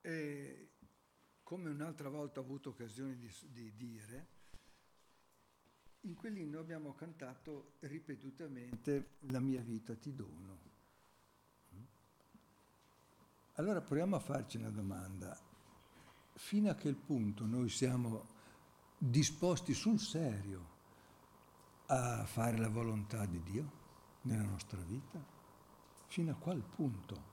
E come un'altra volta ho avuto occasione di dire, in quell'inno abbiamo cantato ripetutamente La mia vita ti dono. Allora proviamo a farci una domanda. Fino a che punto noi siamo disposti sul serio a fare la volontà di Dio nella nostra vita? Fino a qual punto?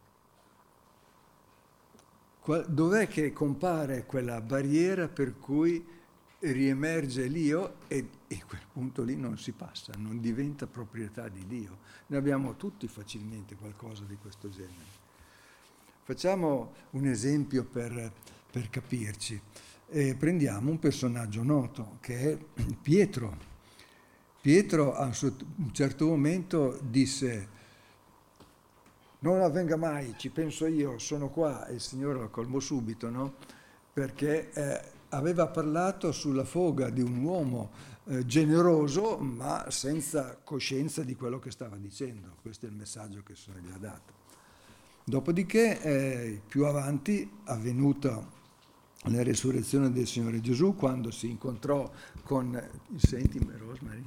Dov'è che compare quella barriera per cui riemerge l'io e a quel punto lì non si passa, non diventa proprietà di Dio? Ne abbiamo tutti facilmente qualcosa di questo genere. Facciamo un esempio per capirci. Prendiamo un personaggio noto che è Pietro. Pietro a un certo momento disse: non avvenga mai, ci penso io, sono qua, e il Signore lo colmò subito, no? Perché aveva parlato sulla foga di un uomo generoso, ma senza coscienza di quello che stava dicendo. Questo è il messaggio che il Signore gli ha dato. Dopodiché, più avanti, avvenuta la resurrezione del Signore Gesù, quando si incontrò con... Sentimi, Rosemary?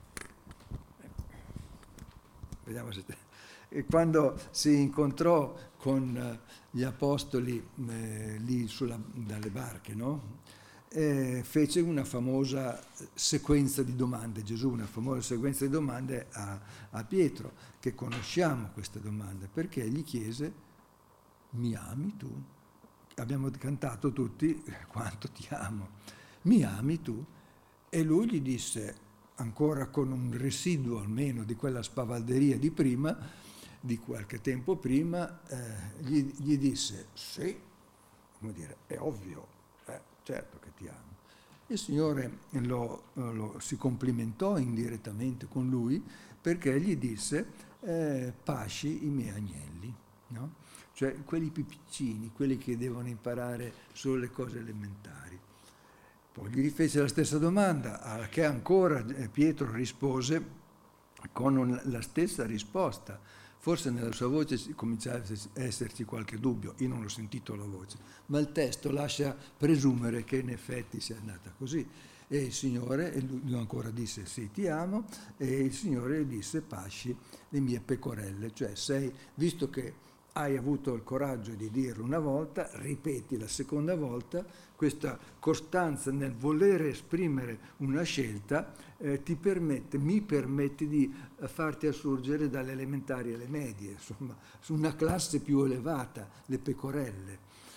Vediamo se... E quando si incontrò con gli apostoli lì dalle barche, no? Fece una famosa sequenza di domande, Gesù una famosa sequenza di domande a Pietro, che conosciamo queste domande, perché gli chiese: mi ami tu? Abbiamo cantato tutti quanto ti amo, mi ami tu? E lui gli disse, ancora con un residuo almeno di quella spavalderia di prima, di qualche tempo prima, gli disse: sì, come dire, è ovvio, certo che ti amo. Il Signore si complimentò indirettamente con lui, perché gli disse: pasci i miei agnelli, no? Cioè quelli più piccini, quelli che devono imparare solo le cose elementari. Poi gli rifece la stessa domanda, a che ancora Pietro rispose con la stessa risposta. Forse nella sua voce cominciava a esserci qualche dubbio, io non l'ho sentito la voce, ma il testo lascia presumere che in effetti sia andata così. E il Signore, e lui ancora disse: sì, ti amo, e il Signore disse: pasci le mie pecorelle, cioè visto che hai avuto il coraggio di dirlo una volta, ripeti la seconda volta. Questa costanza nel volere esprimere una scelta mi permette di farti assurgere dalle elementari alle medie, insomma, su una classe più elevata, le pecorelle.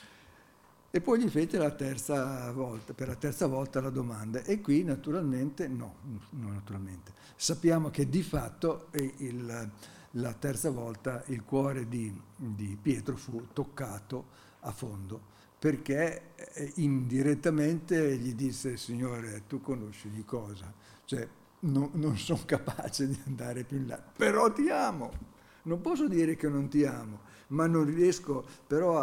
E poi gli fece per la terza volta la domanda, e qui naturalmente, non naturalmente, sappiamo che di fatto la terza volta il cuore di Pietro fu toccato a fondo, perché indirettamente gli disse: Signore, tu conosci di cosa? Cioè, non sono capace di andare più in là, però ti amo. Non posso dire che non ti amo, ma non riesco però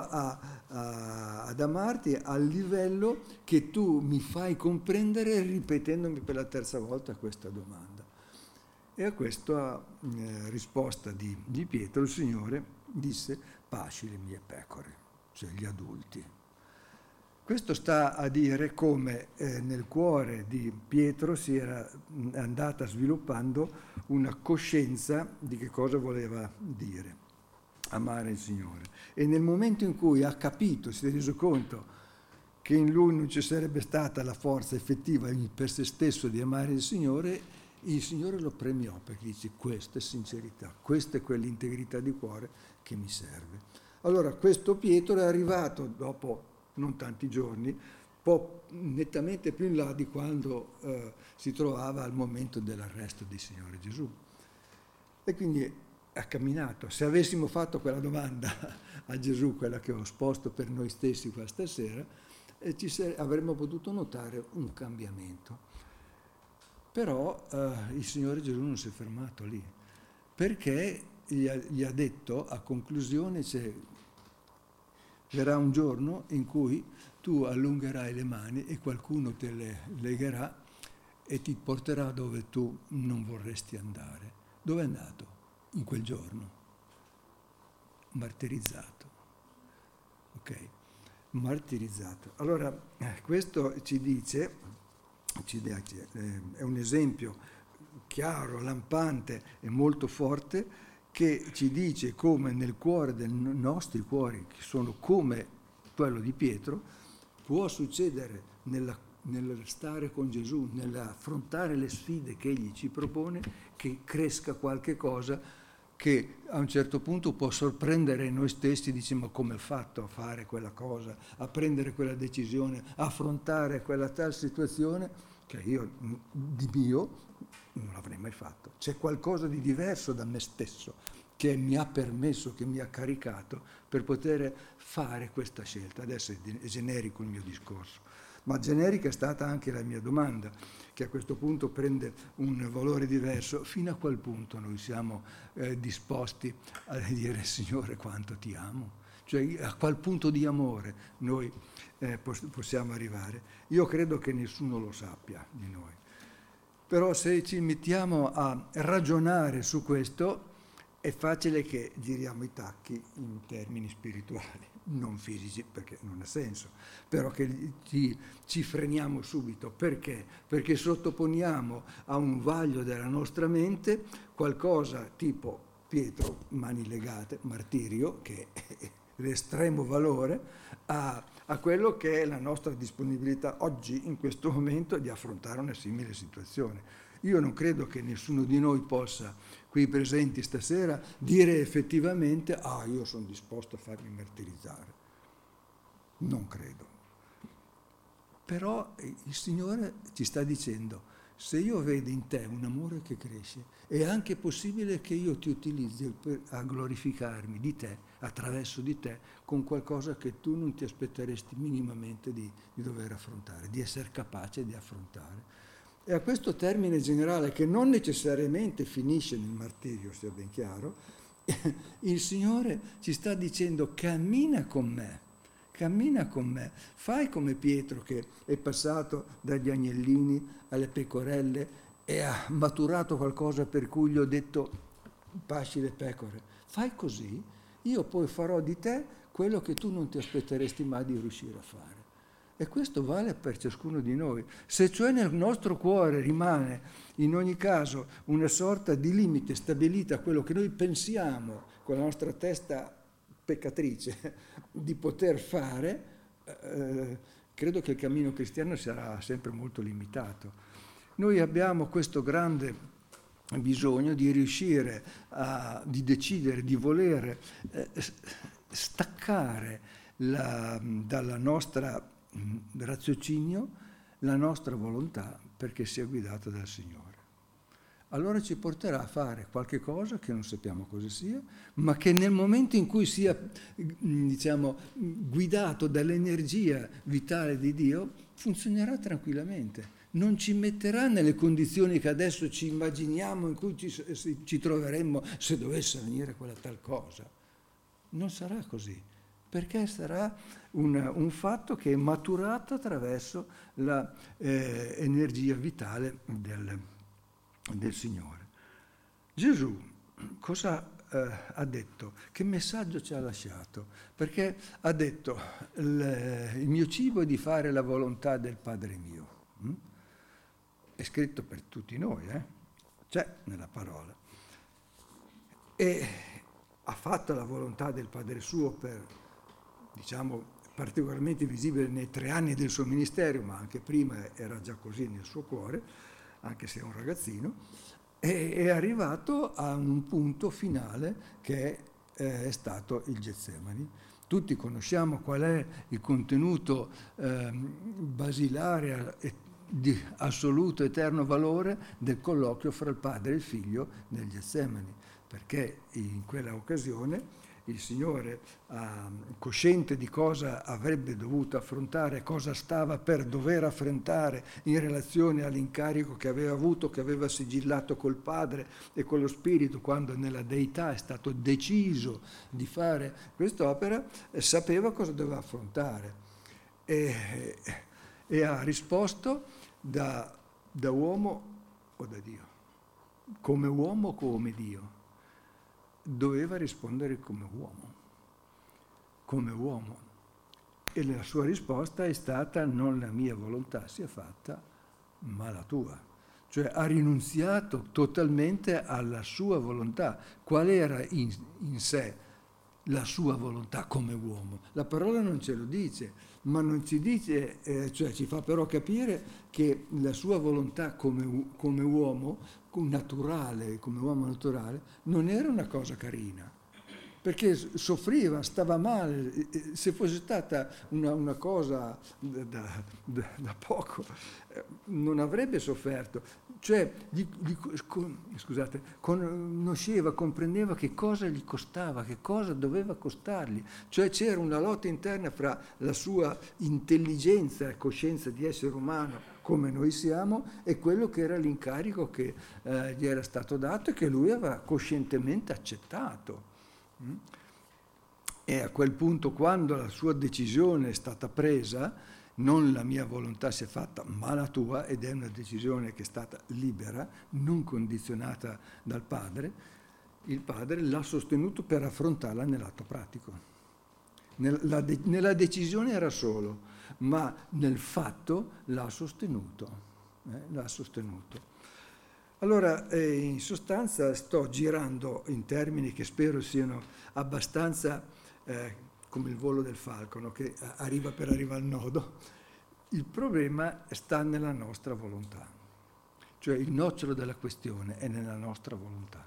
ad amarti al livello che tu mi fai comprendere ripetendomi per la terza volta questa domanda. E a questa risposta di Pietro il Signore disse: pasci le mie pecore, cioè gli adulti. Questo sta a dire come nel cuore di Pietro si era andata sviluppando una coscienza di che cosa voleva dire amare il Signore. E nel momento in cui ha capito, si è reso conto che in lui non ci sarebbe stata la forza effettiva per se stesso di amare il Signore lo premiò, perché dice: questa è sincerità, questa è quell'integrità di cuore che mi serve. Allora questo Pietro è arrivato dopo non tanti giorni, un po' nettamente più in là di quando si trovava al momento dell'arresto del Signore Gesù. E quindi ha camminato. Se avessimo fatto quella domanda a Gesù, quella che ho esposto per noi stessi questa sera, avremmo potuto notare un cambiamento. Però il Signore Gesù non si è fermato lì, perché gli ha detto a conclusione: verrà un giorno in cui tu allungherai le mani e qualcuno te le legherà e ti porterà dove tu non vorresti andare. Dove è andato in quel giorno? Martirizzato. Ok? martirizzato. Allora, questo ci dice, è un esempio chiaro, lampante e molto forte, che ci dice come nel cuore dei nostri cuori, che sono come quello di Pietro, può succedere nel stare con Gesù, nell'affrontare le sfide che egli ci propone, che cresca qualche cosa che a un certo punto può sorprendere noi stessi, diciamo, ma come ho fatto a fare quella cosa, a prendere quella decisione, a affrontare quella tal situazione che io di mio non l'avrei mai fatto. C'è qualcosa di diverso da me stesso che mi ha permesso, che mi ha caricato per poter fare questa scelta. Adesso è generico il mio discorso, ma generica è stata anche la mia domanda, che a questo punto prende un valore diverso. Fino a qual punto noi siamo disposti a dire: Signore, quanto ti amo? Cioè, a qual punto di amore noi possiamo arrivare? Io credo che nessuno lo sappia di noi. Però se ci mettiamo a ragionare su questo, è facile che giriamo i tacchi in termini spirituali, non fisici, perché non ha senso, però che ci freniamo subito. Perché? Perché sottoponiamo a un vaglio della nostra mente qualcosa tipo Pietro, mani legate, martirio, che è l'estremo valore, a quello che è la nostra disponibilità oggi, in questo momento, di affrontare una simile situazione. Io non credo che nessuno di noi possa, qui presenti stasera, dire effettivamente: io sono disposto a farmi martirizzare. Non credo. Però il Signore ci sta dicendo: se io vedo in te un amore che cresce, è anche possibile che io ti utilizzi a glorificarmi di te, attraverso di te, con qualcosa che tu non ti aspetteresti minimamente di dover affrontare, di essere capace di affrontare. E a questo termine generale, che non necessariamente finisce nel martirio, sia ben chiaro, il Signore ci sta dicendo: cammina con me, fai come Pietro, che è passato dagli agnellini alle pecorelle e ha maturato qualcosa per cui gli ho detto: pasci le pecore, fai così, io poi farò di te quello che tu non ti aspetteresti mai di riuscire a fare. E questo vale per ciascuno di noi. Se cioè nel nostro cuore rimane in ogni caso una sorta di limite stabilita a quello che noi pensiamo con la nostra testa peccatrice di poter fare, credo che il cammino cristiano sarà sempre molto limitato. Noi abbiamo questo grande bisogno di riuscire di decidere, di voler staccare dalla nostra raziocinio la nostra volontà, perché sia guidata dal Signore. Allora ci porterà a fare qualche cosa che non sappiamo cosa sia, ma che nel momento in cui sia, diciamo, guidato dall'energia vitale di Dio, funzionerà tranquillamente. Non ci metterà nelle condizioni che adesso ci immaginiamo in cui ci troveremmo se dovesse venire quella tal cosa. Non sarà così, perché sarà un fatto che è maturato attraverso l'energia vitale del Signore. Gesù cosa ha detto? Che messaggio ci ha lasciato? Perché ha detto: il mio cibo è di fare la volontà del Padre mio. È scritto per tutti noi, c'è nella parola. E ha fatto la volontà del Padre suo per, diciamo, particolarmente visibile nei 3 anni del suo ministero, ma anche prima era già così nel suo cuore, anche se è un ragazzino, e è arrivato a un punto finale che è stato il Getsemani. Tutti conosciamo qual è il contenuto basilare di assoluto eterno valore del colloquio fra il padre e il figlio nel Getsemani, perché in quella occasione il Signore, cosciente di cosa avrebbe dovuto affrontare, cosa stava per dover affrontare in relazione all'incarico che aveva avuto, che aveva sigillato col Padre e con lo Spirito, quando nella Deità è stato deciso di fare quest'opera, sapeva cosa doveva affrontare e ha risposto da uomo o da Dio, come uomo o come Dio. Doveva rispondere come uomo, E la sua risposta è stata: non la mia volontà sia fatta, ma la tua. Cioè ha rinunziato totalmente alla sua volontà. Qual era in sé la sua volontà come uomo? La parola non ce lo dice, ma non ci dice, cioè ci fa però capire che la sua volontà come uomo naturale, come uomo naturale, non era una cosa carina, perché soffriva, stava male. Se fosse stata una cosa da poco, non avrebbe sofferto. Cioè, scusate, conosceva, comprendeva che cosa gli costava, che cosa doveva costargli. Cioè c'era una lotta interna fra la sua intelligenza e coscienza di essere umano, come noi siamo, e quello che era l'incarico che gli era stato dato e che lui aveva coscientemente accettato. E a quel punto, quando la sua decisione è stata presa, non la mia volontà si è fatta, ma la tua, ed è una decisione che è stata libera, non condizionata dal padre, il padre l'ha sostenuto per affrontarla nell'atto pratico. Nella decisione era solo, ma nel fatto l'ha sostenuto. L'ha sostenuto. Allora, in sostanza sto girando in termini che spero siano abbastanza come il volo del falco, no? Che arriva per arrivare al nodo. Il problema sta nella nostra volontà, cioè il nocciolo della questione è nella nostra volontà.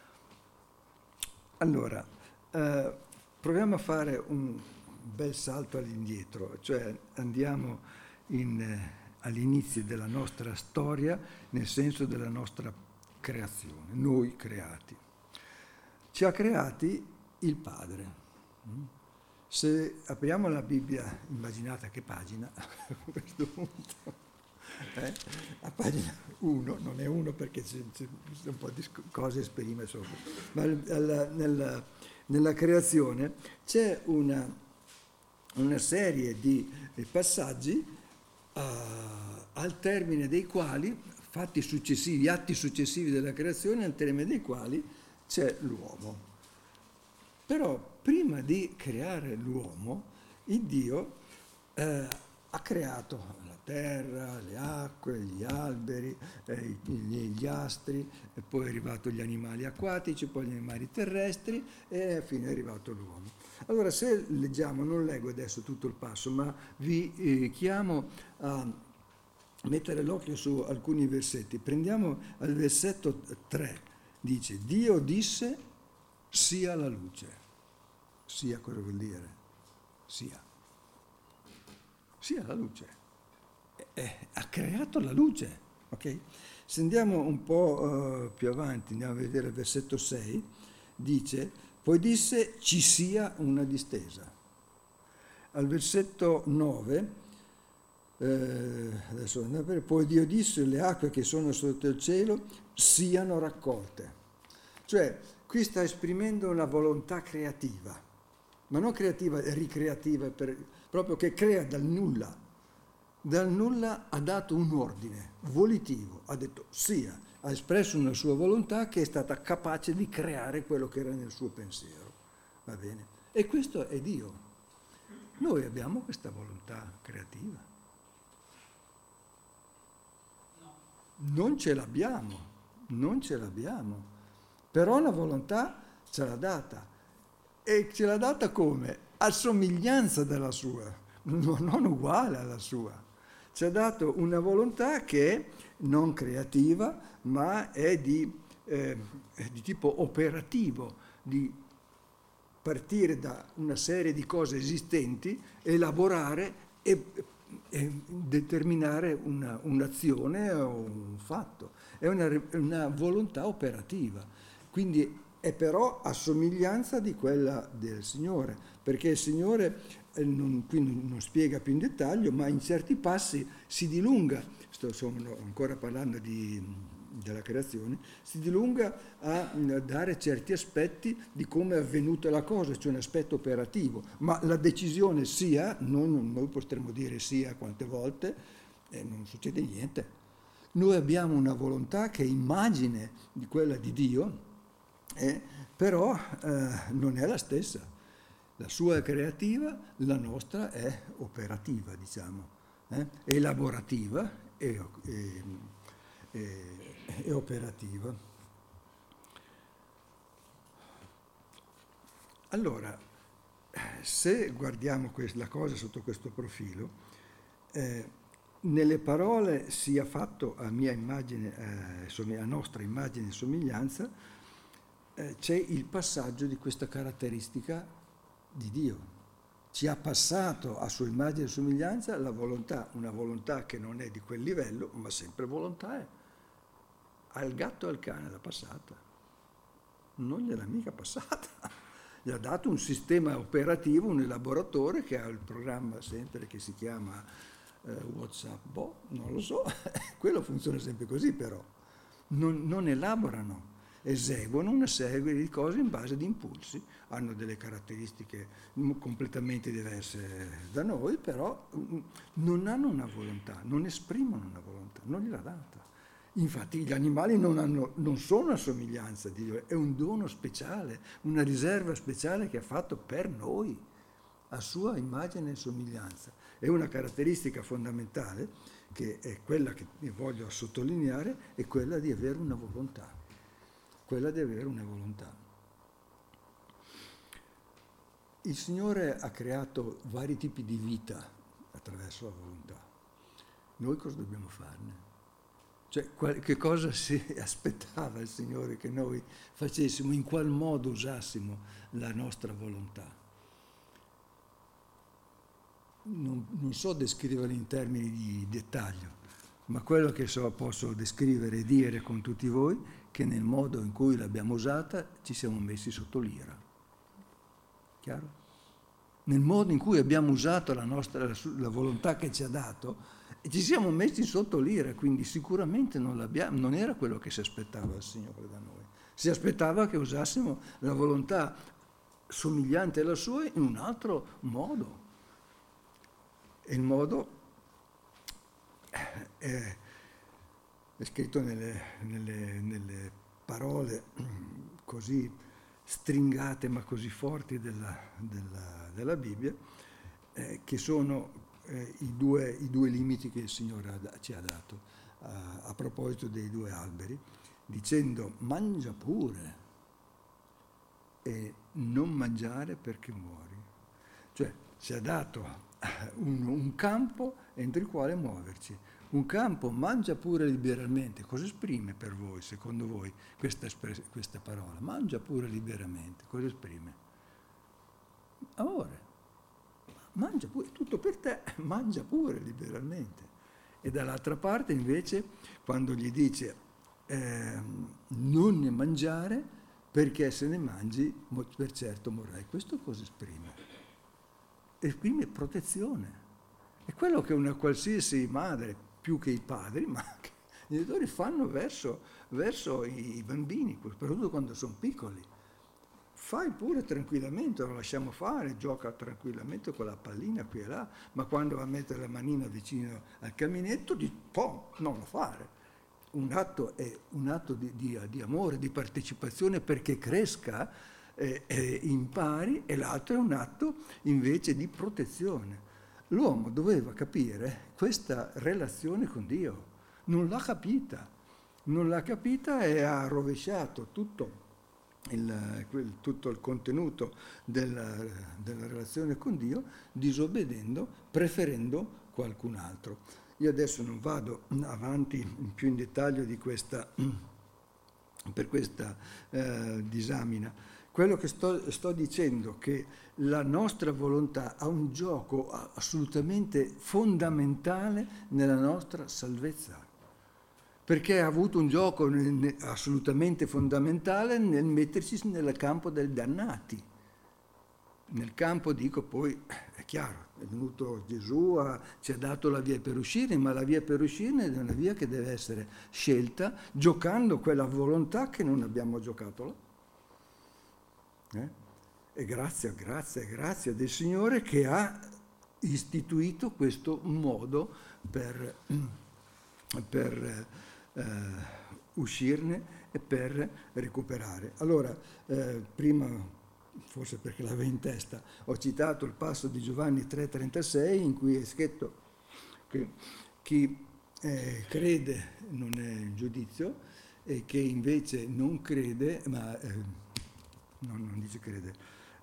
Allora, proviamo a fare un bel salto all'indietro, cioè andiamo all'inizio della nostra storia, nel senso della nostra creazione, noi creati. Ci ha creati il Padre. Se apriamo la Bibbia, immaginate che pagina a questo punto, a pagina 1, non è 1 perché c'è un po' di cose esprime sopra, ma nella creazione c'è una serie di passaggi al termine dei quali, atti successivi della creazione, al termine dei quali c'è l'uomo. Però prima di creare l'uomo, il Dio ha creato la terra, le acque, gli alberi, gli astri, e poi è arrivato gli animali acquatici, poi gli animali terrestri e alla fine è arrivato l'uomo. Allora, se leggiamo, non leggo adesso tutto il passo, ma vi chiamo a mettere l'occhio su alcuni versetti. Prendiamo al versetto 3, dice: Dio disse sia la luce. Sia cosa vuol dire? Sia la luce. Ha creato la luce, ok? Se andiamo un po' più avanti, andiamo a vedere il versetto 6, dice: poi disse ci sia una distesa. Al versetto 9, adesso andiamo a vedere, poi Dio disse le acque che sono sotto il cielo siano raccolte. Cioè, qui sta esprimendo una volontà creativa, ma non creativa e ricreativa, proprio che crea dal nulla. Dal nulla ha dato un ordine volitivo, ha detto sia, ha espresso una sua volontà che è stata capace di creare quello che era nel suo pensiero. Va bene? E questo è Dio. Noi abbiamo questa volontà creativa. Non ce l'abbiamo. Però la volontà ce l'ha data. E ce l'ha data come? A somiglianza della sua, non uguale alla sua. Ci ha dato una volontà che è non creativa, ma è di tipo operativo, di partire da una serie di cose esistenti, elaborare e determinare un'azione o un fatto. È una volontà operativa. Quindi è però a somiglianza di quella del Signore, perché il Signore, qui non spiega più in dettaglio, ma in certi passi si dilunga, sto ancora parlando della creazione, si dilunga a dare certi aspetti di come è avvenuta la cosa, cioè un aspetto operativo, ma la decisione sia, noi potremmo dire sia quante volte, e non succede niente. Noi abbiamo una volontà che è immagine di quella di Dio, però non è la stessa. La sua è creativa, la nostra è operativa, diciamo, elaborativa e operativa. Allora, se guardiamo la cosa sotto questo profilo, nelle parole sia fatto a mia immagine, a nostra immagine e somiglianza, c'è il passaggio di questa caratteristica di Dio. Ci ha passato a sua immagine e somiglianza la volontà, una volontà che non è di quel livello, ma sempre volontà è. Al gatto e al cane l'ha passata, non gliel'ha mica passata. Gli ha dato un sistema operativo, un elaboratore che ha il programma sempre che si chiama WhatsApp, non lo so, quello funziona sempre così però. Non elaborano, eseguono una serie di cose in base ad impulsi, hanno delle caratteristiche completamente diverse da noi, però non hanno una volontà, non esprimono una volontà, non gliela data. Infatti gli animali non sono a somiglianza di Dio, è un dono speciale, una riserva speciale che ha fatto per noi, a sua immagine e somiglianza. È una caratteristica fondamentale, che è quella che voglio sottolineare, è quella di avere una volontà. Quella di avere una volontà. Il Signore ha creato vari tipi di vita attraverso la volontà. Noi cosa dobbiamo farne? Cioè, che cosa si aspettava il Signore che noi facessimo, in qual modo usassimo la nostra volontà? Non so descriverlo in termini di dettaglio, ma quello che posso descrivere e dire con tutti voi, che nel modo in cui l'abbiamo usata ci siamo messi sotto l'ira. Chiaro? Nel modo in cui abbiamo usato la volontà che ci ha dato, e ci siamo messi sotto l'ira, quindi sicuramente non era quello che si aspettava il Signore da noi. Si aspettava che usassimo la volontà somigliante alla sua in un altro modo. E il modo è scritto nelle parole così stringate ma così forti della Bibbia, che sono i due limiti che il Signore ci ha dato a proposito dei due alberi, dicendo mangia pure e non mangiare perché muori. Cioè ci ha dato un campo entro il quale muoverci. Un campo mangia pure liberamente. Cosa esprime per voi, secondo voi, questa parola? Mangia pure liberamente. Cosa esprime? Amore. Mangia pure, è tutto per te, mangia pure liberamente. E dall'altra parte invece, quando gli dice non ne mangiare, perché se ne mangi per certo morrai. Questo cosa esprime? Esprime protezione. È quello che una qualsiasi madre, più che i padri, ma anche i genitori fanno verso i bambini, soprattutto quando sono piccoli. Fai pure tranquillamente, lo lasciamo fare, gioca tranquillamente con la pallina qui e là, ma quando va a mettere la manina vicino al caminetto, non lo fare. Un atto è un atto di amore, di partecipazione perché cresca, impari, e l'altro è un atto invece di protezione. L'uomo doveva capire questa relazione con Dio, non l'ha capita e ha rovesciato tutto il contenuto della relazione con Dio, disobbedendo, preferendo qualcun altro. Io adesso non vado avanti più in dettaglio per questa disamina. Quello che sto dicendo è che la nostra volontà ha un gioco assolutamente fondamentale nella nostra salvezza, perché ha avuto un gioco assolutamente fondamentale nel metterci nel campo dei dannati. Nel campo, poi è chiaro, è venuto Gesù, ci ha dato la via per uscire, ma la via per uscire è una via che deve essere scelta giocando quella volontà che non abbiamo giocato là. E grazie del Signore che ha istituito questo modo per uscirne e per recuperare. Allora, prima forse perché l'avevo in testa, ho citato il passo di Giovanni 3,36 in cui è scritto che chi crede non è in giudizio e che invece non crede, ma non dice crede,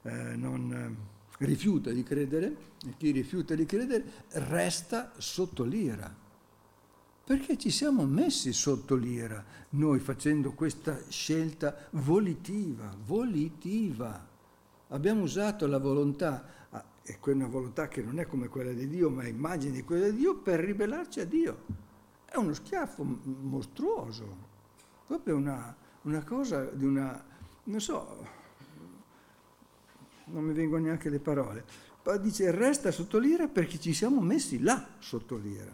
rifiuta di credere, e chi rifiuta di credere resta sotto l'ira. Perché ci siamo messi sotto l'ira, noi facendo questa scelta volitiva. Abbiamo usato la volontà, e una volontà che non è come quella di Dio, ma è immagine di quella di Dio, per ribellarci a Dio. È uno schiaffo mostruoso, proprio una cosa di una, non so, non mi vengono neanche le parole. Dice resta sotto l'ira perché ci siamo messi là sotto l'ira.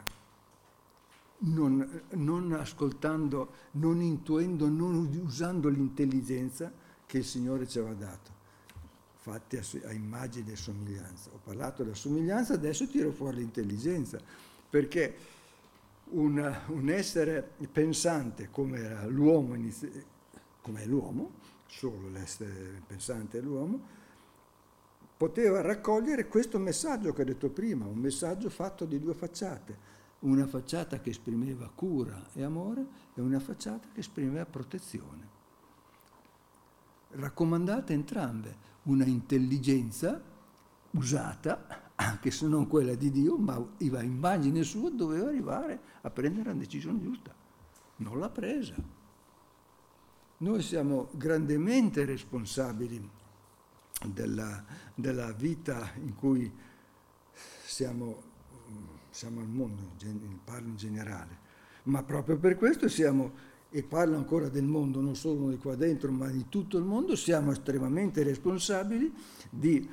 Non ascoltando, non intuendo, non usando l'intelligenza che il Signore ci aveva dato, fatti a immagine e somiglianza. Ho parlato della somiglianza, adesso tiro fuori l'intelligenza, perché un essere pensante come era l'uomo, come è l'uomo, solo l'essere pensante è l'uomo, poteva raccogliere questo messaggio che ho detto prima, un messaggio fatto di due facciate. Una facciata che esprimeva cura e amore e una facciata che esprimeva protezione. Raccomandate entrambe, una intelligenza usata, anche se non quella di Dio, ma a immagine sua doveva arrivare a prendere la decisione giusta. Non l'ha presa. Noi siamo grandemente responsabili della vita in cui siamo al mondo, parlo in generale, ma proprio per questo e parlo ancora del mondo, non solo di qua dentro, ma di tutto il mondo, siamo estremamente responsabili di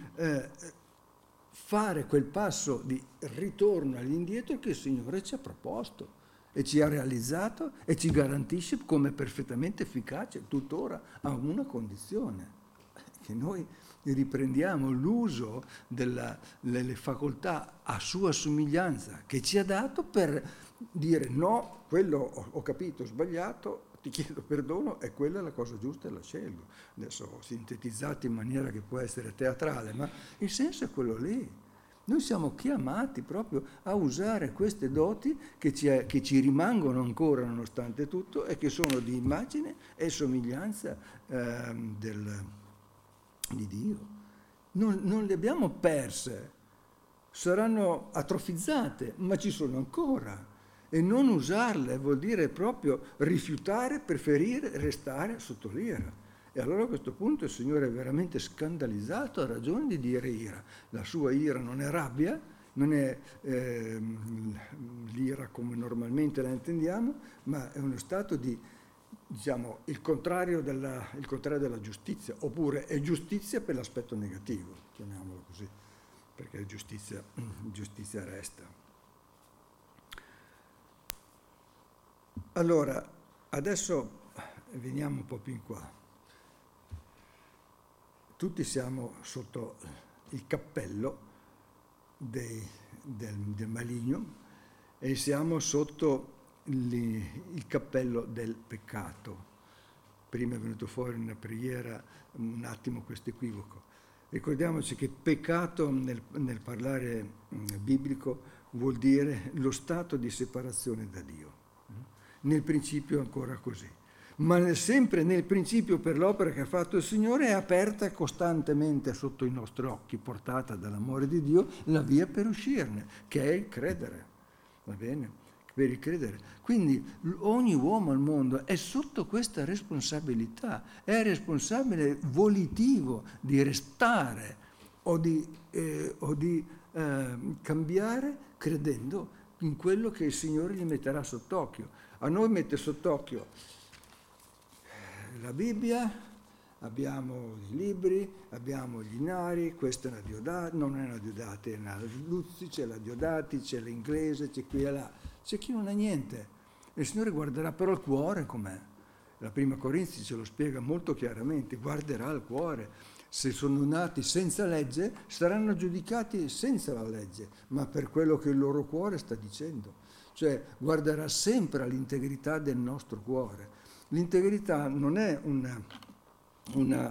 fare quel passo di ritorno all'indietro che il Signore ci ha proposto e ci ha realizzato e ci garantisce come perfettamente efficace tuttora a una condizione, che noi riprendiamo l'uso delle facoltà a sua somiglianza che ci ha dato per dire no, quello ho capito, ho sbagliato, ti chiedo perdono, e quella è la cosa giusta e la scelgo. Adesso ho sintetizzato in maniera che può essere teatrale, ma il senso è quello lì. Noi siamo chiamati proprio a usare queste doti che ci rimangono ancora nonostante tutto e che sono di immagine e somiglianza di Dio. Non le abbiamo perse, saranno atrofizzate, ma ci sono ancora. E non usarle vuol dire proprio rifiutare, preferire restare sotto l'ira. E allora a questo punto il Signore è veramente scandalizzato, ha ragione di dire ira. La sua ira non è rabbia, non è l'ira come normalmente la intendiamo, ma è uno stato di, diciamo, il contrario della giustizia, oppure è giustizia per l'aspetto negativo, chiamiamolo così, perché giustizia resta. Allora, adesso veniamo un po' più in qua. Tutti siamo sotto il cappello del maligno e siamo sotto il cappello del peccato. Prima è venuto fuori in una preghiera un attimo questo equivoco. Ricordiamoci che peccato nel parlare biblico vuol dire lo stato di separazione da Dio. Nel principio è ancora così. Ma sempre nel principio, per l'opera che ha fatto il Signore, è aperta costantemente sotto i nostri occhi, portata dall'amore di Dio, la via per uscirne, che è il credere. Va bene? Per il credere. Quindi ogni uomo al mondo è sotto questa responsabilità, è responsabile volitivo di restare o di cambiare credendo in quello che il Signore gli metterà sott'occhio. A noi mette sott'occhio la Bibbia, abbiamo i libri, abbiamo gli inari, questa è una Diodati, non è una Diodati, è una Luzzi, c'è la Diodati, c'è l'inglese, c'è qui e là, c'è chi non ha niente. Il Signore guarderà però il cuore com'è. La prima Corinzi ce lo spiega molto chiaramente, guarderà il cuore. Se sono nati senza legge, saranno giudicati senza la legge, ma per quello che il loro cuore sta dicendo. Cioè guarderà sempre all'integrità del nostro cuore. L'integrità non è una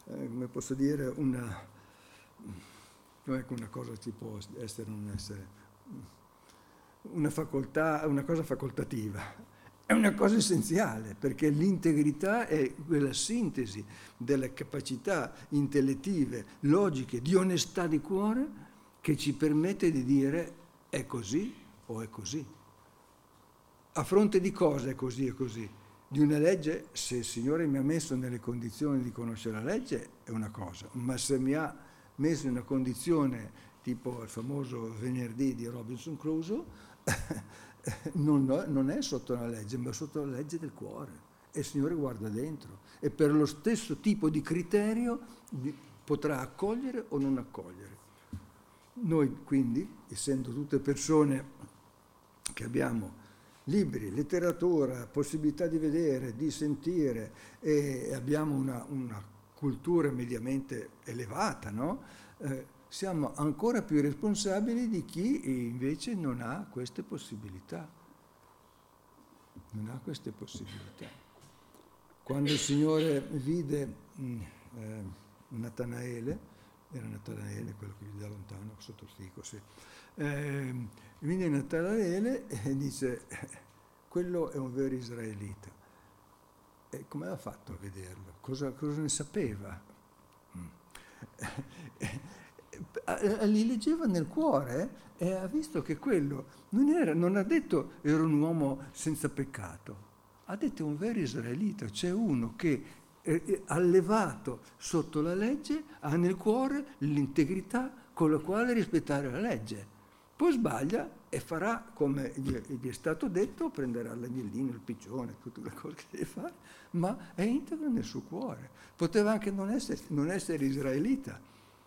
come posso dire, non è che una cosa ci può essere o non essere, una facoltà, una cosa facoltativa. È una cosa essenziale, perché l'integrità è quella sintesi delle capacità intellettive, logiche, di onestà di cuore che ci permette di dire è così o è così. A fronte di cosa è così e così? Di una legge, se il Signore mi ha messo nelle condizioni di conoscere la legge è una cosa, ma se mi ha messo in una condizione tipo il famoso venerdì di Robinson Crusoe, non è sotto la legge, ma sotto la legge del cuore. E il Signore guarda dentro. E per lo stesso tipo di criterio potrà accogliere o non accogliere. Noi quindi, essendo tutte persone che abbiamo libri, letteratura, possibilità di vedere, di sentire, e abbiamo una cultura mediamente elevata, no? Siamo ancora più responsabili di chi invece non ha queste possibilità. Non ha queste possibilità. Quando il Signore vide Natanaele, era Natanaele quello che vide da lontano, sotto il fico, sì. Vide Natanaele e dice, quello è un vero israelita. E come ha fatto a vederlo? Cosa ne sapeva? Li leggeva nel cuore e ha visto che quello non ha detto era un uomo senza peccato, ha detto un vero israelita, c'è uno che allevato sotto la legge ha nel cuore l'integrità con la quale rispettare la legge. Poi sbaglia e farà come gli è stato detto, prenderà l'agnellino, il piccione, tutte le cose che deve fare, ma è integro nel suo cuore. Poteva anche non essere israelita,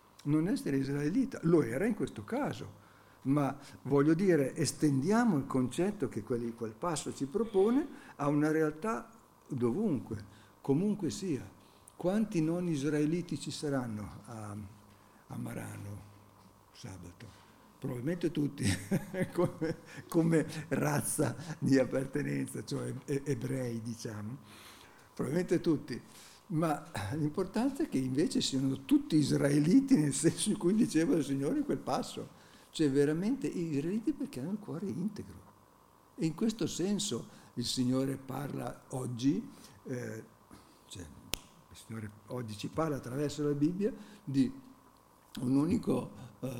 lo era in questo caso, ma voglio dire, estendiamo il concetto che quel passo ci propone a una realtà dovunque, comunque sia. Quanti non israeliti ci saranno a Marano sabato? Probabilmente tutti, come razza di appartenenza, cioè ebrei, diciamo, probabilmente tutti. Ma l'importante è che invece siano tutti israeliti nel senso in cui diceva il Signore in quel passo, cioè veramente israeliti perché hanno il cuore integro. E in questo senso il Signore parla oggi, il Signore oggi ci parla attraverso la Bibbia di un unico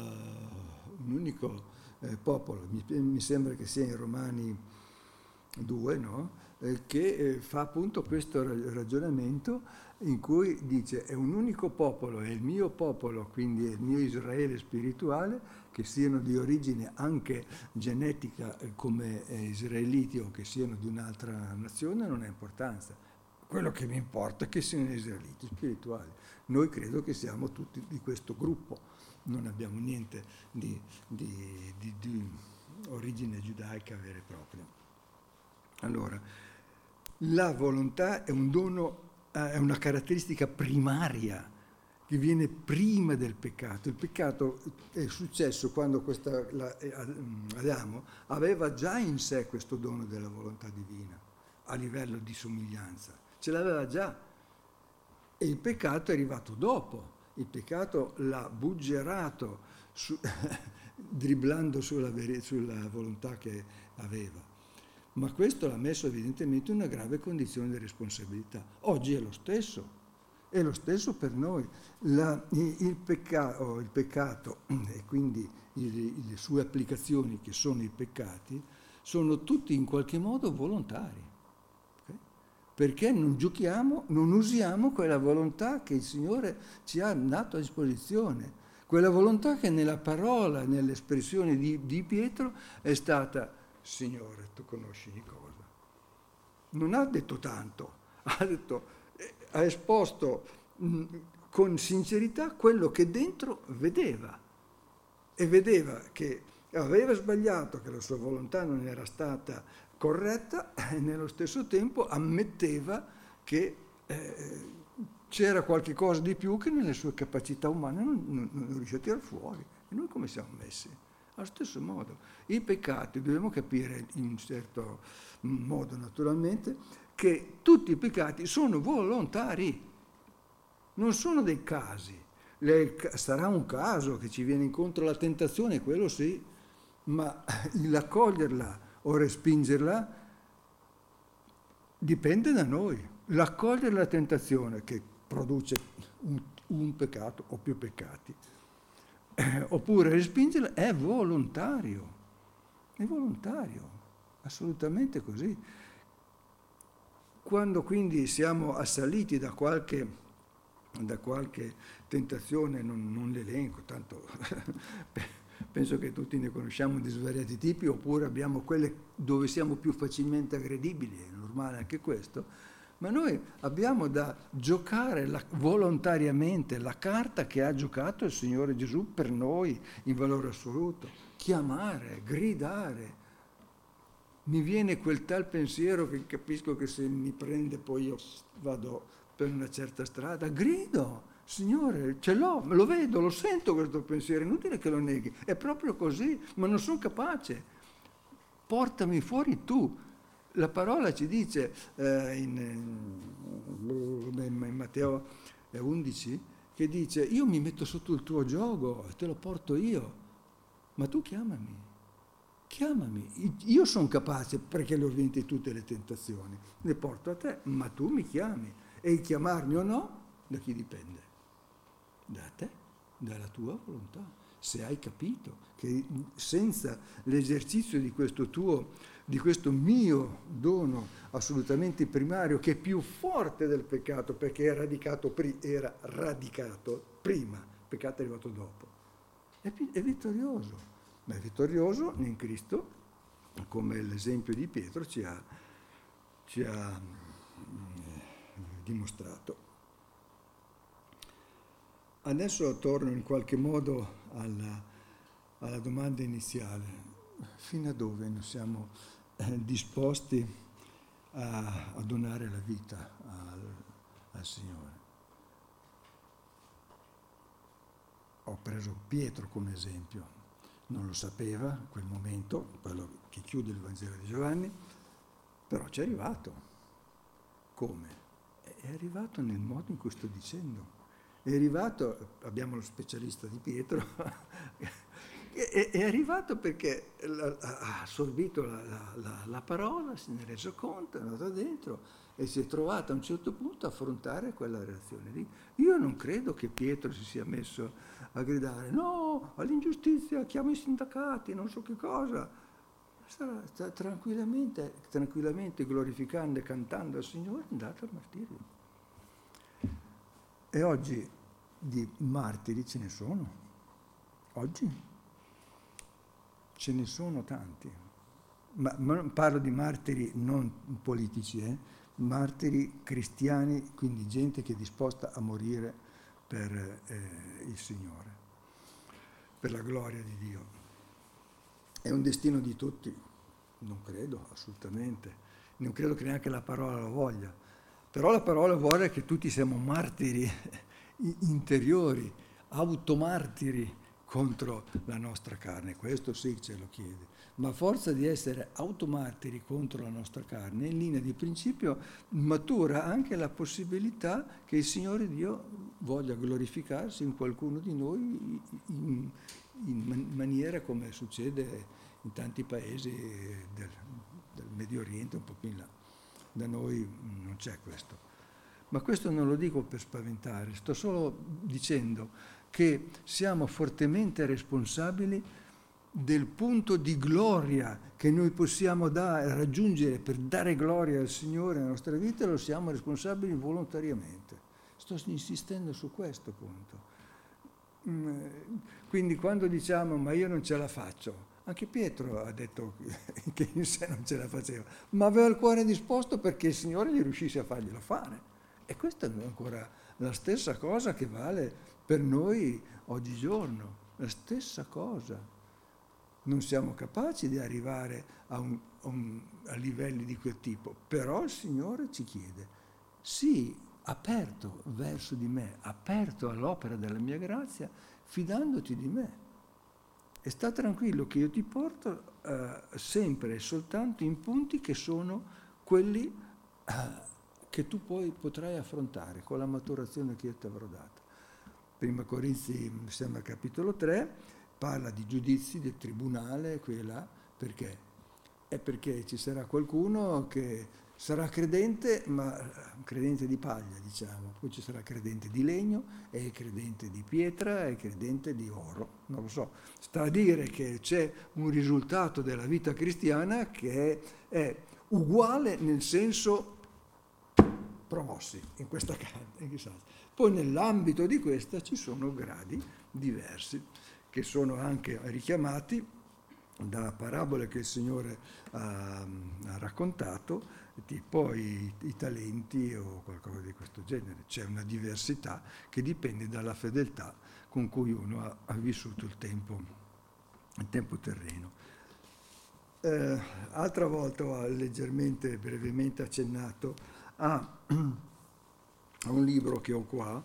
popolo, mi sembra che sia in Romani 2, no? Che fa appunto questo ragionamento in cui dice è un unico popolo, è il mio popolo, quindi è il mio Israele spirituale, che siano di origine anche genetica come israeliti o che siano di un'altra nazione non ha importanza. Quello che mi importa è che siano israeliti spirituali. Noi credo che siamo tutti di questo gruppo, non abbiamo niente di origine giudaica vera e propria. Allora, la volontà è un dono, è una caratteristica primaria che viene prima del peccato. Il peccato è successo quando Adamo aveva già in sé questo dono della volontà divina, a livello di somiglianza. Ce l'aveva già. E il peccato è arrivato dopo. Il peccato l'ha buggerato, dribblando sulla volontà che aveva. Ma questo l'ha messo evidentemente in una grave condizione di responsabilità. Oggi è lo stesso per noi. Il peccato e quindi le sue applicazioni, che sono i peccati, sono tutti in qualche modo volontari. Okay? Perché non giochiamo, non usiamo quella volontà che il Signore ci ha dato a disposizione. Quella volontà che nella parola, nell'espressione di Pietro è stata: Signore, tu conosci di cosa. Non ha detto tanto, ha esposto con sincerità quello che dentro vedeva, e vedeva che aveva sbagliato, che la sua volontà non era stata corretta, e nello stesso tempo ammetteva che c'era qualche cosa di più che nelle sue capacità umane non riusciva a tirar fuori. E noi come siamo messi? Allo stesso modo, i peccati, dobbiamo capire in un certo modo naturalmente, che tutti i peccati sono volontari, non sono dei casi. Sarà un caso che ci viene incontro la tentazione, quello sì, ma l'accoglierla o respingerla dipende da noi. L'accogliere la tentazione che produce un peccato o più peccati, oppure respingerla è volontario, assolutamente così. Quando quindi siamo assaliti da qualche tentazione, non l'elenco, tanto penso che tutti ne conosciamo di svariati tipi, oppure abbiamo quelle dove siamo più facilmente aggredibili, è normale anche questo, ma noi abbiamo da giocare volontariamente la carta che ha giocato il Signore Gesù per noi in valore assoluto, chiamare, gridare. Mi viene quel tal pensiero che capisco che se mi prende poi io vado per una certa strada, grido, Signore, ce l'ho, lo vedo, lo sento questo pensiero, è inutile che lo neghi, è proprio così, ma non sono capace. Portami fuori tu. La parola ci dice in Matteo 11 che dice: io mi metto sotto il tuo giogo e te lo porto io, ma tu chiamami, io sono capace perché le ho vinte tutte le tentazioni, le porto a te, ma tu mi chiami, e il chiamarmi o no da chi dipende? Da te, dalla tua volontà. Se hai capito che senza l'esercizio di questo mio dono assolutamente primario, che è più forte del peccato, perché era radicato prima, il peccato è arrivato dopo, è vittorioso, ma è vittorioso in Cristo, come l'esempio di Pietro ci ha dimostrato. Adesso torno in qualche modo alla domanda iniziale. Fino a dove non siamo disposti a donare la vita al Signore? Ho preso Pietro come esempio, non lo sapeva in quel momento, quello che chiude il Vangelo di Giovanni, però ci è arrivato. Come? È arrivato nel modo in cui sto dicendo. È arrivato, abbiamo lo specialista di Pietro, è arrivato perché ha assorbito la parola, se ne è reso conto, è andato dentro e si è trovato a un certo punto a affrontare quella reazione lì. Io non credo che Pietro si sia messo a gridare no, all'ingiustizia, chiamo i sindacati, non so che cosa. Sta tranquillamente glorificando e cantando al Signore, è andato al martirio. E oggi di martiri ce ne sono. Oggi ce ne sono tanti. Ma parlo di martiri non politici, martiri cristiani, quindi gente che è disposta a morire per il Signore, per la gloria di Dio. È un destino di tutti? Non credo, assolutamente. Non credo che neanche la parola lo voglia. Però la parola vuole che tutti siamo martiri interiori, automartiri contro la nostra carne. Questo sì ce lo chiede. Ma a forza di essere automartiri contro la nostra carne, in linea di principio matura anche la possibilità che il Signore Dio voglia glorificarsi in qualcuno di noi in maniera come succede in tanti paesi del Medio Oriente, un po' più in là. Da noi non c'è questo. Ma questo non lo dico per spaventare, sto solo dicendo che siamo fortemente responsabili del punto di gloria che noi possiamo raggiungere per dare gloria al Signore nella nostra vita, lo siamo responsabili volontariamente. Sto insistendo su questo punto. Quindi quando diciamo ma io non ce la faccio, anche Pietro ha detto che in sé non ce la faceva, ma aveva il cuore disposto perché il Signore gli riuscisse a farglielo fare. E questa è ancora la stessa cosa che vale per noi oggigiorno, la stessa cosa. Non siamo capaci di arrivare a livelli di quel tipo, però il Signore ci chiede, sii aperto verso di me, aperto all'opera della mia grazia, fidandoti di me. E sta tranquillo che io ti porto sempre e soltanto in punti che sono quelli che tu poi potrai affrontare con la maturazione che io ti avrò dato. Prima Corinzi, mi sembra capitolo 3, parla di giudizi, del tribunale, qui e là, perché? È perché ci sarà qualcuno che sarà credente, ma credente di paglia, diciamo, poi ci sarà credente di legno, e il credente di pietra, e il credente di oro, non lo so. Sta a dire che c'è un risultato della vita cristiana che è uguale nel senso promossi in questa casa. Poi nell'ambito di questa ci sono gradi diversi che sono anche richiamati da parabole che il Signore ha raccontato, tipo i talenti o qualcosa di questo genere. C'è una diversità che dipende dalla fedeltà con cui uno ha vissuto il tempo terreno. Altra volta ho leggermente, brevemente accennato a un libro che ho qua,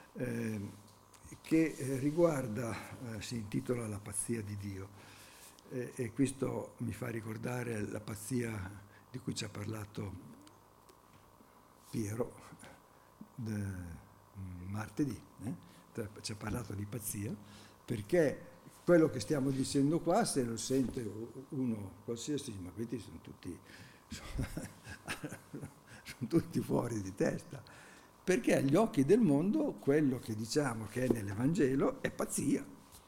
che riguarda, si intitola La pazzia di Dio, e questo mi fa ricordare la pazzia di cui ci ha parlato Piero martedì, ci ha parlato di pazzia, perché quello che stiamo dicendo qua, se lo sente uno qualsiasi, ma questi sono tutti fuori di testa, perché agli occhi del mondo quello che diciamo che è nell'Evangelo è pazzia.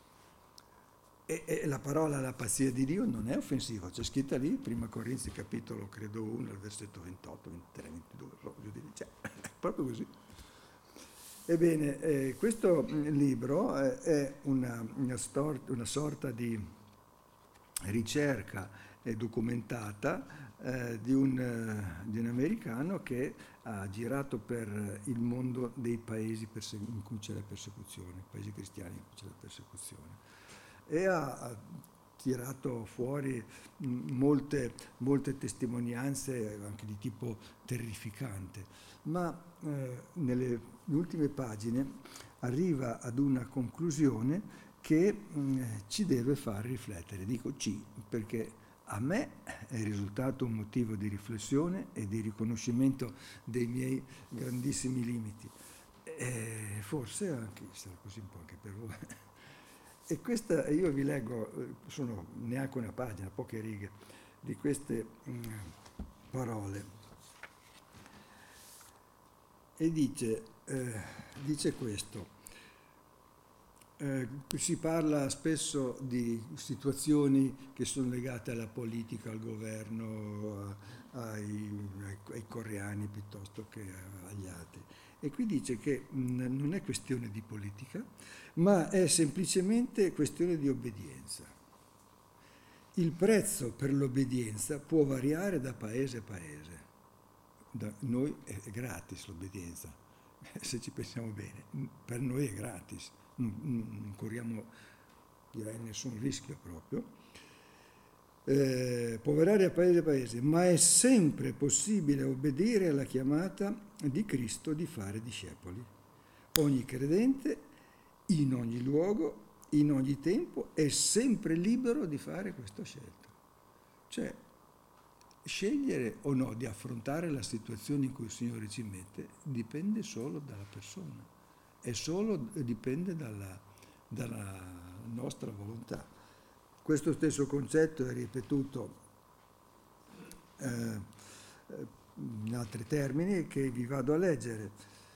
E la parola la pazzia di Dio non è offensiva, c'è scritta lì, prima Corinzi capitolo credo 1, il versetto 28, 23, 22, cioè, è proprio così. Ebbene, questo libro è una sorta di ricerca documentata di un americano che ha girato per il mondo dei paesi in cui c'è la persecuzione, paesi cristiani in cui c'è la persecuzione, e ha tirato fuori molte testimonianze anche di tipo terrificante, ma nelle ultime pagine arriva ad una conclusione che ci deve far riflettere. Dico perché a me è risultato un motivo di riflessione e di riconoscimento dei miei grandissimi limiti. E forse anche sarà così un po' anche per voi. E questa, io vi leggo, sono neanche una pagina, poche righe, di queste parole. E dice questo. Si parla spesso di situazioni che sono legate alla politica, al governo, ai coreani piuttosto che agli altri. E qui dice che non è questione di politica, ma è semplicemente questione di obbedienza. Il prezzo per l'obbedienza può variare da paese a paese. Da noi è gratis l'obbedienza, se ci pensiamo bene, per noi è gratis. Non corriamo, direi, nessun rischio proprio. Può variare da paese a paese, ma è sempre possibile obbedire alla chiamata di Cristo di fare discepoli. Ogni credente, in ogni luogo, in ogni tempo, è sempre libero di fare questa scelta. Cioè, scegliere o no di affrontare la situazione in cui il Signore ci mette dipende solo dalla persona. E solo dipende dalla nostra volontà. Questo stesso concetto è ripetuto in altri termini che vi vado a leggere.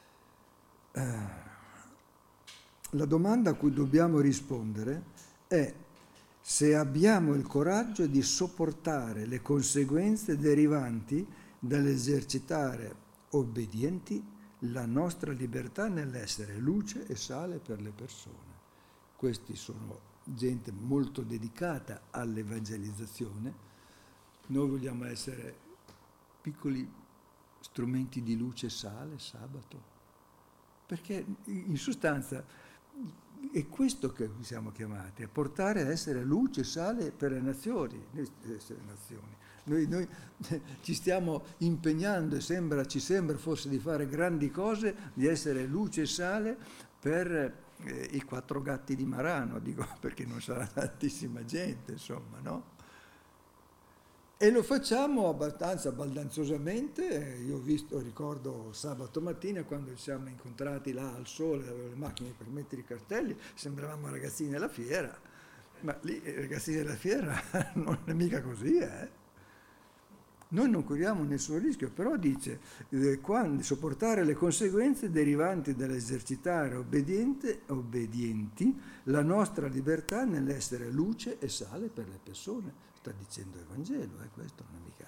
La domanda a cui dobbiamo rispondere è se abbiamo il coraggio di sopportare le conseguenze derivanti dall'esercitare obbedienti la nostra libertà nell'essere luce e sale per le persone. Questi sono gente molto dedicata all'evangelizzazione. Noi vogliamo essere piccoli strumenti di luce e sale sabato, perché in sostanza è questo che siamo chiamati, a portare ad essere luce e sale per le nazioni, essere nazioni. Noi ci stiamo impegnando e ci sembra forse di fare grandi cose, di essere luce e sale per i 4 gatti di Marano, dico, perché non sarà tantissima gente, insomma, no? E lo facciamo abbastanza baldanzosamente. Io ricordo sabato mattina quando ci siamo incontrati là al sole, avevo le macchine per mettere i cartelli, sembravamo ragazzini della fiera, ma lì i ragazzini della fiera non è mica così, eh? Noi non corriamo nessun rischio, però dice quando sopportare le conseguenze derivanti dall'esercitare obbedienti la nostra libertà nell'essere luce e sale per le persone. Sta dicendo il Vangelo, questo non è mica.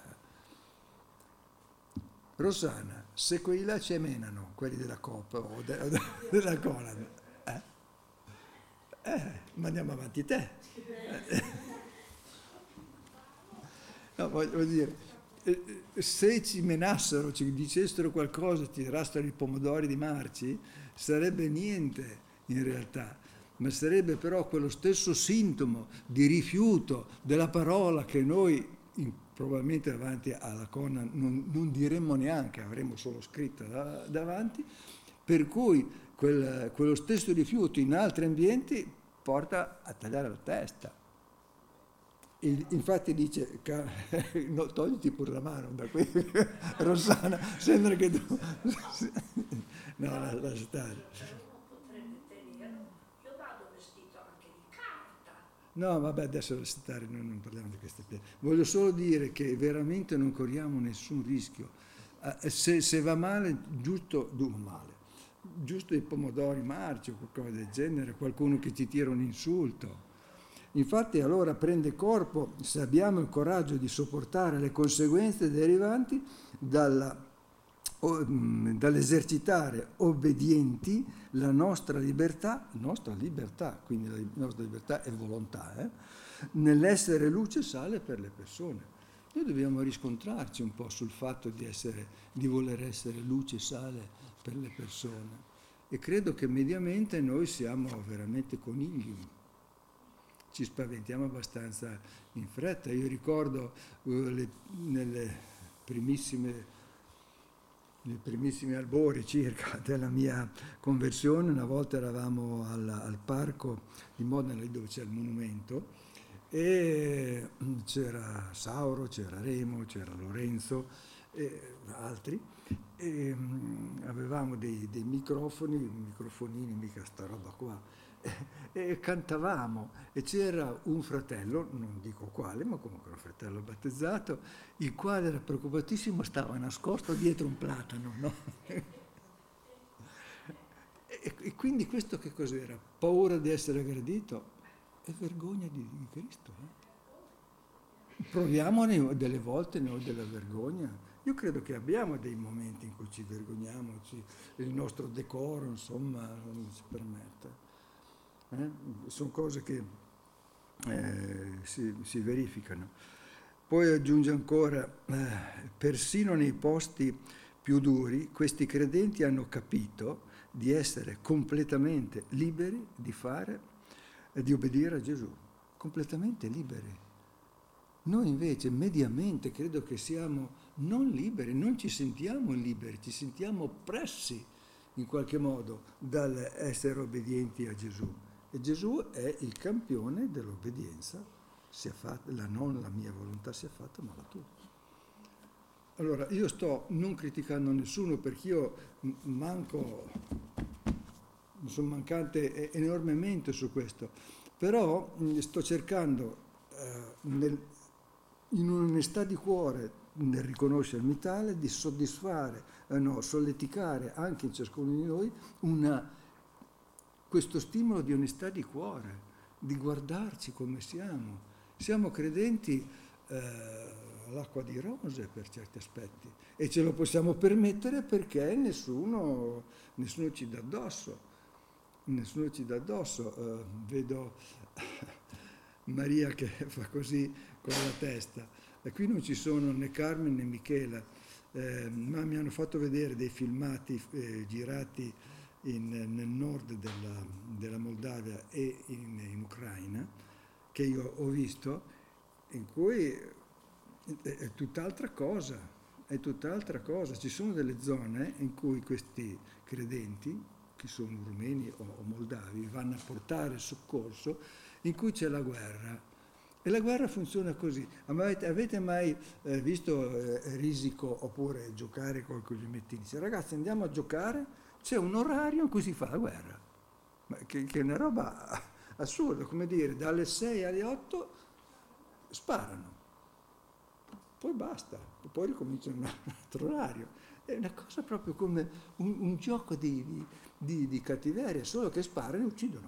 Rossana, se quelli là ci menano, quelli della Coop o della Colan, mandiamo avanti te. No, voglio dire, se ci menassero, ci dicessero qualcosa, ti tirassero i pomodori di marci, sarebbe niente in realtà, ma sarebbe però quello stesso sintomo di rifiuto della parola che noi probabilmente davanti alla Conan non diremmo neanche, avremmo solo scritta davanti, per cui quello stesso rifiuto in altri ambienti porta a tagliare la testa. Infatti dice, no, togliti pure la mano da qui, Rossana, sembra che tu. No, lascia stare. Io vado vestito anche di carta. No, vabbè, adesso lascia stare, noi non parliamo di queste cose. Voglio solo dire che veramente non corriamo nessun rischio. Se va male, giusto i pomodori marci o qualcosa del genere, qualcuno che ti tira un insulto. Infatti allora prende corpo se abbiamo il coraggio di sopportare le conseguenze derivanti dall'esercitare obbedienti la nostra libertà, quindi la nostra libertà è volontà, nell'essere luce e sale per le persone. Noi dobbiamo riscontrarci un po' sul fatto di voler essere luce e sale per le persone, e credo che mediamente noi siamo veramente conigli. Ci spaventiamo abbastanza in fretta. Io ricordo nei primissimi albori circa della mia conversione, una volta eravamo al parco di Modena, lì dove c'è il monumento, e c'era Sauro, c'era Remo, c'era Lorenzo e altri, e avevamo dei microfonini, mica sta roba qua, e cantavamo, e c'era un fratello, non dico quale, ma comunque un fratello battezzato, il quale era preoccupatissimo, stava nascosto dietro un platano, no? E quindi questo che cos'era? Paura di essere aggredito e vergogna di Cristo. Proviamo delle volte noi della vergogna. Io credo che abbiamo dei momenti in cui ci vergogniamo, il nostro decoro, insomma, non ci permette. Sono cose che si verificano. Poi aggiunge ancora, persino nei posti più duri, questi credenti hanno capito di essere completamente liberi di fare e di obbedire a Gesù, completamente liberi. Noi invece mediamente credo che siamo non liberi, non ci sentiamo liberi, ci sentiamo oppressi in qualche modo dall'essere obbedienti a Gesù. E Gesù è il campione dell'obbedienza, non la mia volontà sia fatta, ma la tua. Allora, io sto non criticando nessuno perché io sono mancante enormemente su questo, però sto cercando in un'onestà di cuore, nel riconoscermi tale, di solleticare anche in ciascuno di noi questo stimolo di onestà di cuore, di guardarci come siamo. Siamo credenti all'acqua di rose per certi aspetti e ce lo possiamo permettere perché nessuno ci dà addosso. Nessuno ci dà addosso. Vedo Maria che fa così con la testa. E qui non ci sono né Carmen né Michela, ma mi hanno fatto vedere dei filmati girati nel nord della Moldavia e in Ucraina, che io ho visto, in cui è tutt'altra cosa, Ci sono delle zone in cui questi credenti, che sono rumeni o moldavi, vanno a portare soccorso, in cui c'è la guerra. E la guerra funziona così. Avete mai visto Risico oppure giocare con gli mettini? Dice, ragazzi, andiamo a giocare, c'è un orario in cui si fa la guerra. Ma che è una roba assurda, come dire, dalle 6 alle 8 sparano, poi basta, poi ricomincia un altro orario. È una cosa proprio come un gioco di cattiveria, solo che sparano e uccidono.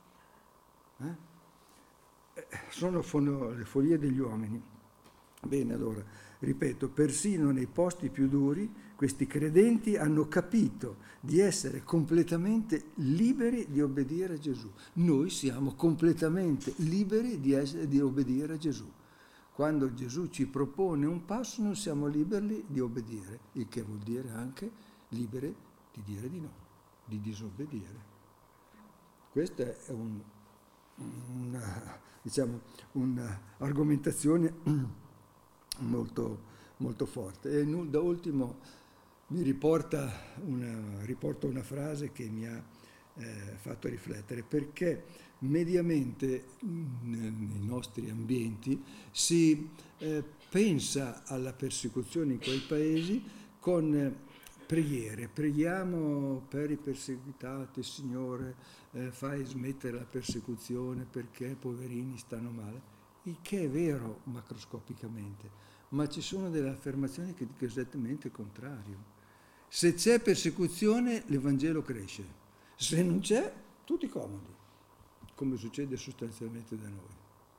Sono le follie degli uomini. Bene, allora, ripeto, persino nei posti più duri, questi credenti hanno capito di essere completamente liberi di obbedire a Gesù. Noi siamo completamente liberi di obbedire a Gesù. Quando Gesù ci propone un passo, non siamo liberi di obbedire, il che vuol dire anche liberi di dire di no, di disobbedire. Questa è un'argomentazione molto, molto forte. E da ultimo mi riporto una frase che mi ha fatto riflettere, perché mediamente nei nostri ambienti si pensa alla persecuzione in quei paesi con preghiere, preghiamo per i perseguitati, Signore, fai smettere la persecuzione perché i poverini stanno male, il che è vero macroscopicamente, ma ci sono delle affermazioni che dicono esattamente il contrario. Se c'è persecuzione, l'Evangelo cresce, se non c'è, tutti comodi, come succede sostanzialmente da noi.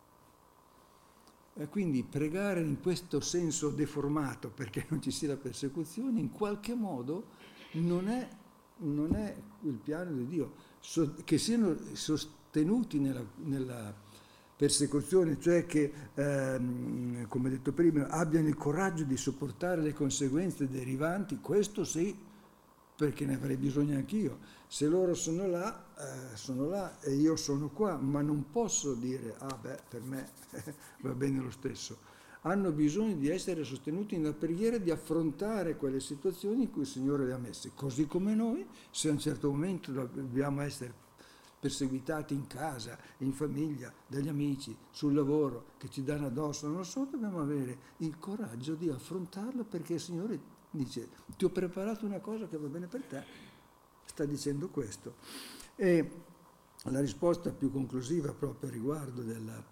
E quindi pregare in questo senso deformato perché non ci sia la persecuzione, in qualche modo non è il piano di Dio. Che siano sostenuti nella persecuzione, cioè che, come detto prima, abbiano il coraggio di sopportare le conseguenze derivanti, questo sì, perché ne avrei bisogno anch'io. Se loro sono là e io sono qua, ma non posso dire, per me va bene lo stesso. Hanno bisogno di essere sostenuti nella preghiera, di affrontare quelle situazioni in cui il Signore le ha messe, così come noi, se a un certo momento dobbiamo essere perseguitati in casa, in famiglia, dagli amici, sul lavoro, che ci danno addosso, non so, dobbiamo avere il coraggio di affrontarlo, perché il Signore dice, ti ho preparato una cosa che va bene per te, sta dicendo questo. E la risposta più conclusiva proprio a riguardo delle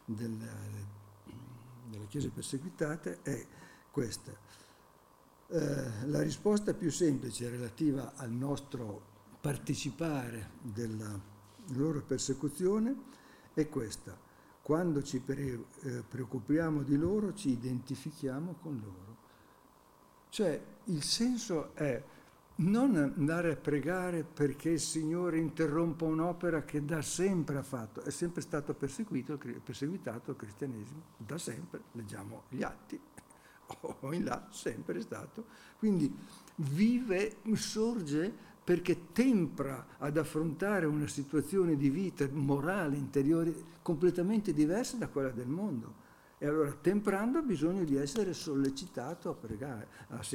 chiese perseguitate è questa. La risposta più semplice relativa al nostro partecipare della loro persecuzione è questa: quando ci preoccupiamo di loro ci identifichiamo con loro. Cioè il senso è non andare a pregare perché il Signore interrompa un'opera che da sempre ha fatto, è sempre stato perseguitato il cristianesimo, da sempre, leggiamo gli atti, o in là, sempre è stato. Quindi sorge perché tempra ad affrontare una situazione di vita morale, interiore, completamente diversa da quella del mondo. E allora, temprando, ha bisogno di essere sollecitato a pregare,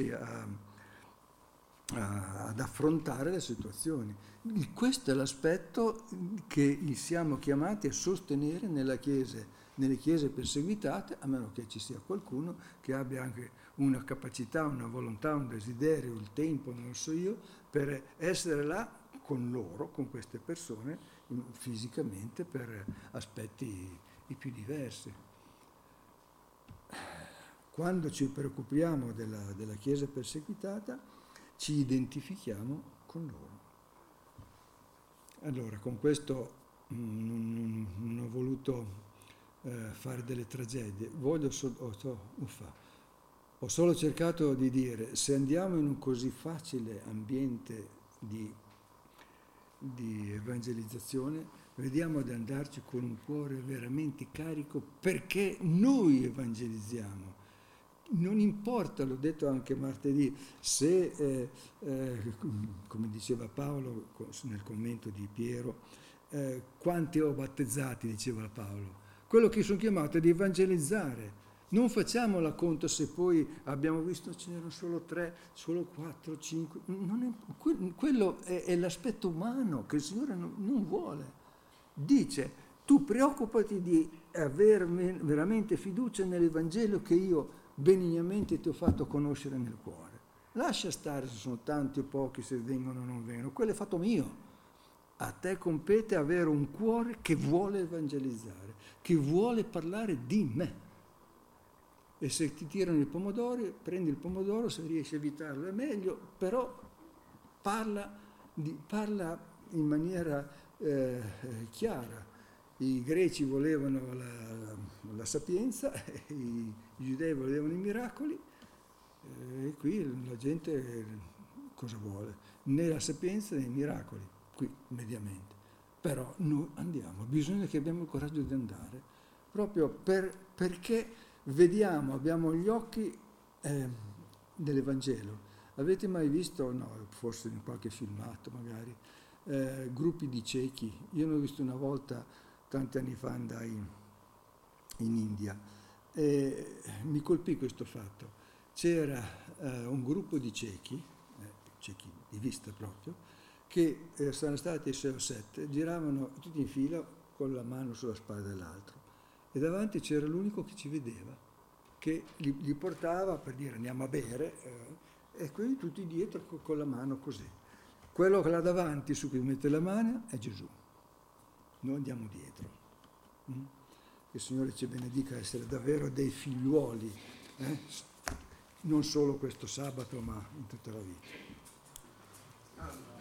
ad affrontare le situazioni. Questo è l'aspetto che siamo chiamati a sostenere nelle chiese perseguitate, a meno che ci sia qualcuno che abbia anche una capacità, una volontà, un desiderio, il tempo, non so io, per essere là con loro, con queste persone, fisicamente, per aspetti i più diversi. Quando ci preoccupiamo della Chiesa perseguitata, ci identifichiamo con loro. Allora, con questo non ho voluto fare delle tragedie, ho solo cercato di dire, se andiamo in un così facile ambiente di evangelizzazione, vediamo di andarci con un cuore veramente carico, perché noi evangelizziamo. Non importa, l'ho detto anche martedì, se, come diceva Paolo nel commento di Piero, quanti ho battezzati, diceva Paolo. Quello che sono chiamato è di evangelizzare. Non facciamo la conto se poi abbiamo visto ce n'erano solo 3, solo 4, 5. Quello è l'aspetto umano che il Signore non vuole. Dice, tu preoccupati di avere veramente fiducia nell'Evangelo che io benignamente ti ho fatto conoscere nel cuore. Lascia stare se sono tanti o pochi, se vengono o non vengono, quello è fatto mio. A te compete avere un cuore che vuole evangelizzare, che vuole parlare di me. E se ti tirano i pomodori, prendi il pomodoro, se riesci a evitarlo è meglio, però parla in maniera chiara. I greci volevano la sapienza, i giudei volevano i miracoli, e qui la gente cosa vuole? Né la sapienza né i miracoli, qui mediamente. Però noi andiamo, bisogna che abbiamo il coraggio di andare, proprio perché vediamo, abbiamo gli occhi dell'Evangelo. Avete mai visto, no, forse in qualche filmato magari, gruppi di ciechi? Io ne ho visto una volta, tanti anni fa andai in India, e mi colpì questo fatto. C'era un gruppo di ciechi di vista proprio, che sono stati 6 o 7, giravano tutti in fila con la mano sulla spalla dell'altro. E davanti c'era l'unico che ci vedeva, che li portava per dire andiamo a bere, e quindi tutti dietro con la mano così. Quello che là davanti su cui mette la mano è Gesù. Noi andiamo dietro. Che il Signore ci benedica essere davvero dei figliuoli, non solo questo sabato ma in tutta la vita.